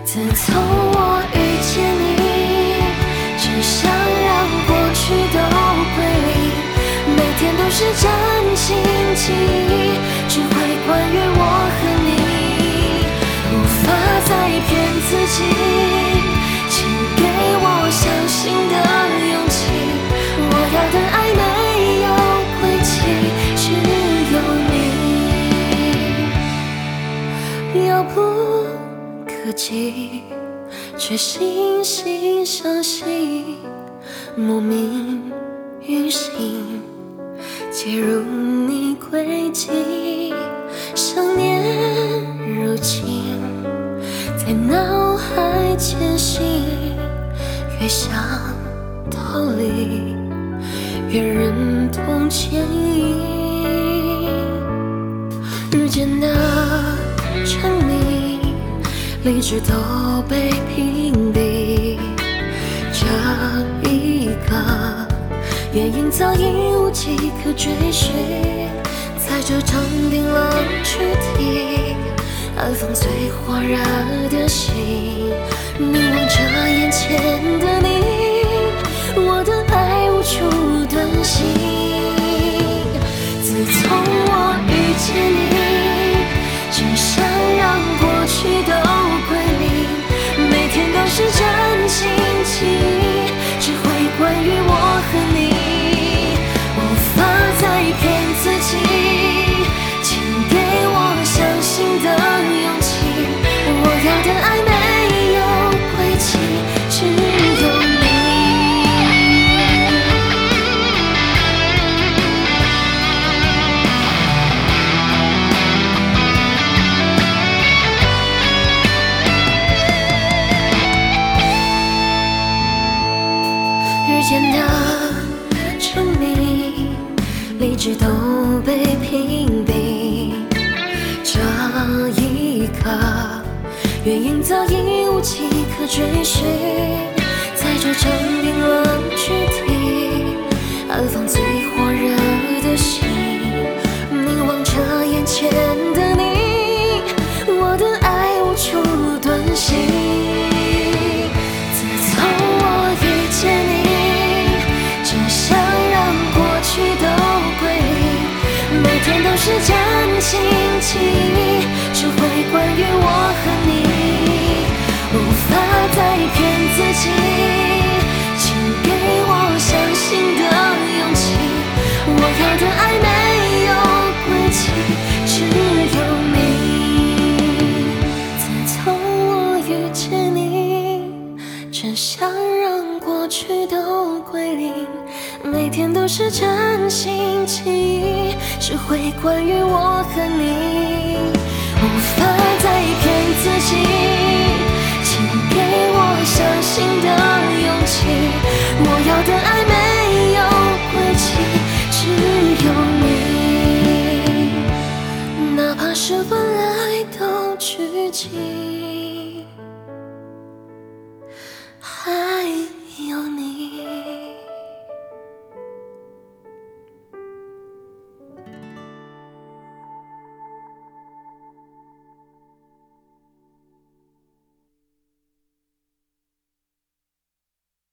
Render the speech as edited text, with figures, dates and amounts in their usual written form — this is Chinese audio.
自从我遇见你，只想让过去都归零，每天都是崭新记忆，只会关于我和你，无法再骗自己，请给我相信的勇气，我要的爱没有归期，只有你，遥不可及，却惺惺相惜，莫名于心，介入你轨迹，想念如今在脑海前行，越想逃离，越忍痛牵引，日渐的沉迷，理智都被屏蔽，这一刻原因早已无迹可追寻，在这场冰冷躯体，安放最火热的心，凝望着眼前的你，我的爱无处遁形。自从我遇见你，只想让过去都归零，每天都是崭新记忆，只会关于我和你，无法再骗自己，请给我相信的勇气，我要的爱没有归期，只有你。日渐的沉迷，理智都被屏蔽，这一刻原因早已无迹可追寻，在这场冰冷躯体，安放最火热的心，凝望着眼前的你，我的爱无处遁形。自从我遇见你，只想让过去都归零，每天都是崭新记忆，只会关于我和你，无法再骗自己，请给我相信的勇气，我要的爱没有归期，只有你。自从我遇见你，只想让过去都归零，每天都是崭新记忆，只会关于我和你，无法再骗自己，请给我相信的勇气，我要的爱没